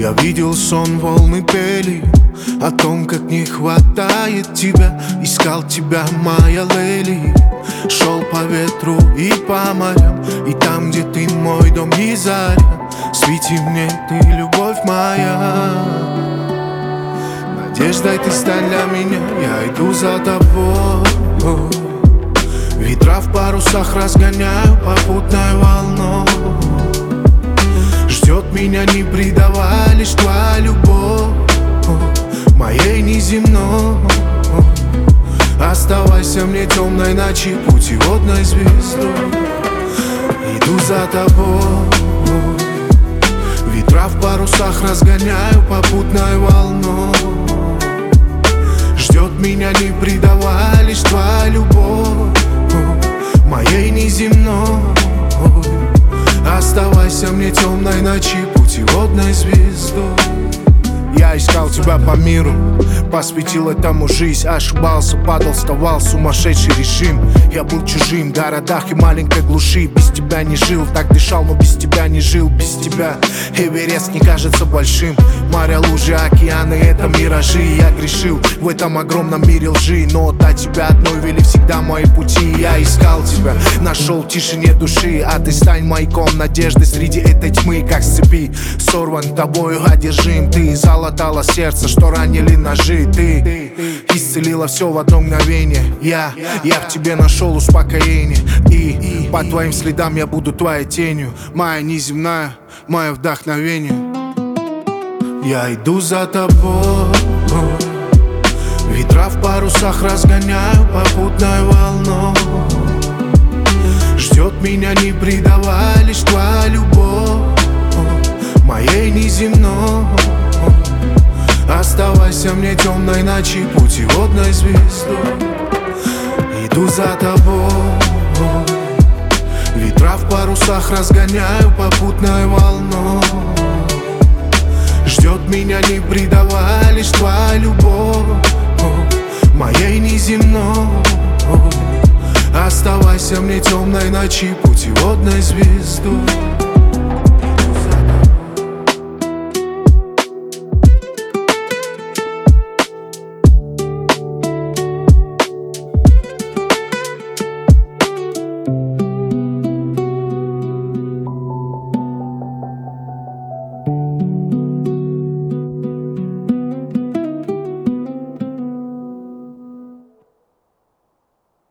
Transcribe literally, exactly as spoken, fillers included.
Я видел сон, волны пели о том, как не хватает тебя. Искал тебя, моя леди. Шел по ветру и по морям, и там, где ты, мой дом и заря. Свети мне, ты любовь моя. Надеждой ты стань для меня, я иду за тобой. Ветра в парусах разгоняю попутной волной. Ждет меня, не предавай, лишь твоя любовь моей неземной. Оставайся мне темной ночи, путеводной звездой. Иду за тобой. Ветра в парусах разгоняю попутной волной. Ждет меня, не предавай, лишь твоя любовь моей неземной. Оставайся мне темной ночи, путеводной звездой. Я искал тебя по миру, посвятил этому жизнь. Ошибался, падал, вставал, сумасшедший режим. Я был чужим в городах и маленькой глуши. Без тебя не жил, так дышал, но без тебя не жил. Без тебя Эверест не кажется большим. Моря, лужи, океаны — это миражи. Я грешил в этом огромном мире лжи, но до тебя одной вели всегда мои пути. Я искал тебя, нашел в тишине души, а ты стань маяком надежды среди этой тьмы. Как с цепи сорван тобою одержим. Ты залатала сердце, что ранили ножи. Ты исцелила все в одно мгновение. Я, я в тебе нашел успокоение. И по твоим следам я буду твоей тенью. Моя неземная, мое вдохновение. Я иду за тобой. Ветра в парусах разгоняю попутной волной. Ждет меня, не предавай, лишь твоя любовь моей неземной. Оставайся мне темной ночи, путеводной звездой. Иду за тобой. Ветра в парусах разгоняю попутной волной. Ждет меня, не предавай, лишь твоя любовь моей неземной. Оставайся мне темной ночи, путеводной звездой.